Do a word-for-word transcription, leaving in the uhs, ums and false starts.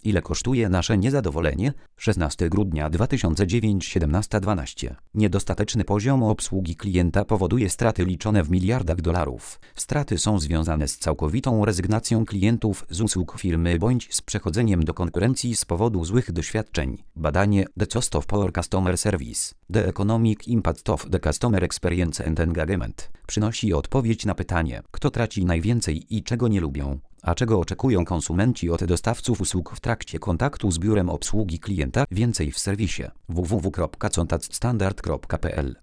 Ile kosztuje nasze niezadowolenie? szesnastego grudnia dwa tysiące dziewięć, siedemnasta dwanaście. Niedostateczny poziom obsługi klienta powoduje straty liczone w miliardach dolarów. Straty są związane z całkowitą rezygnacją klientów z usług firmy bądź z przechodzeniem do konkurencji z powodu złych doświadczeń. Badanie The Cost of Poor Customer Service. The Economic Impact of the Customer Experience and Engagement przynosi odpowiedź na pytanie, kto traci najwięcej i czego nie lubią, a czego oczekują konsumenci od dostawców usług w trakcie kontaktu z biurem obsługi klienta. Więcej w serwisie w w w kropka contactstandard kropka p l.